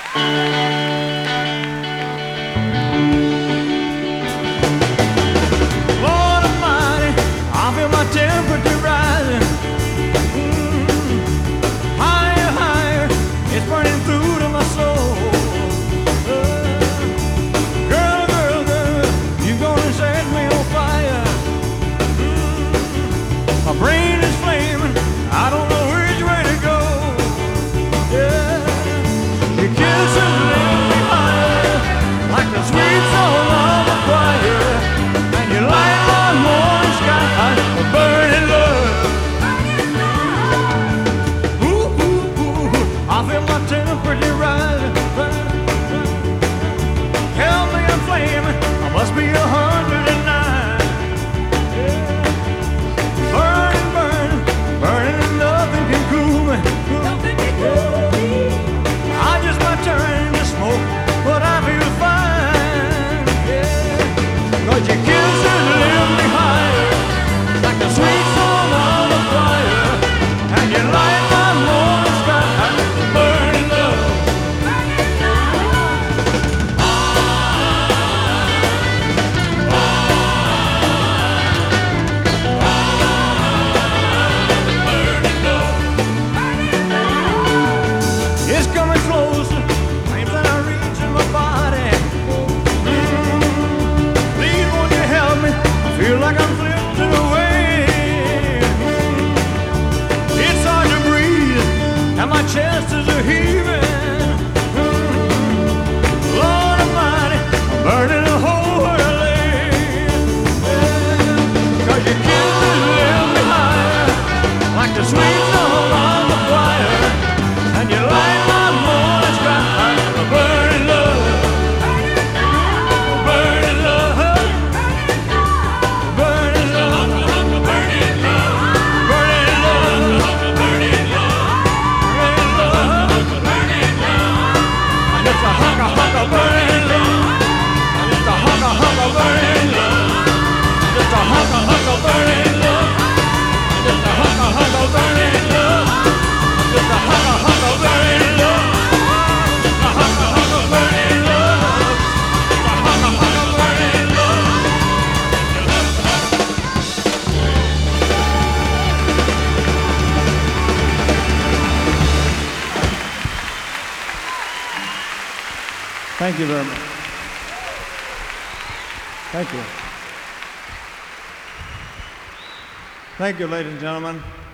Lord Almighty, I feel my temperature rising. Higher, higher, it's burning through to my soul. Girl, girl, girl, you gonna set me on fire. My brain is flaming, I don't know which way to go. Yeah, your kisses lift me higher, like the sweet soul of a choir, and you light my morning sky with burning love. Ooh, ooh, ooh, I feel my temperature rising. Tell me I'm flaming, I must be 109. Yeah. Burning, burning, burning, and nothing can cool me. Nothing can cool me. I just might turn to smoke, but I feel fine. Yeah. 'Cause your kisses lift me higher, like the sweet song of a choir, and you light my morning sky with burning love. It's coming closer, flames that are reaching my body. Please won't you help me? I feel like I'm drifting away. It's hard to breathe, and my chest is a heaving. Lord Almighty, I'm burning a hole where I lay. Yeah. 'Cause your kisses lift me higher, like the sweet song of the choir, and you light my morning sky with burning love. Burning love. Burning love. Burning love. Burning love. Burning love. Burning love. I'm just a hunk of burning love. I'm just a hunk of burning love. I'm just a hunk of burning love. I'm just a hunk of burning love. I'm just a hunk of burning love. Just a hunk of burning love. Just a hunk of burning love. Thank you very much. Thank you. Thank you, ladies and gentlemen.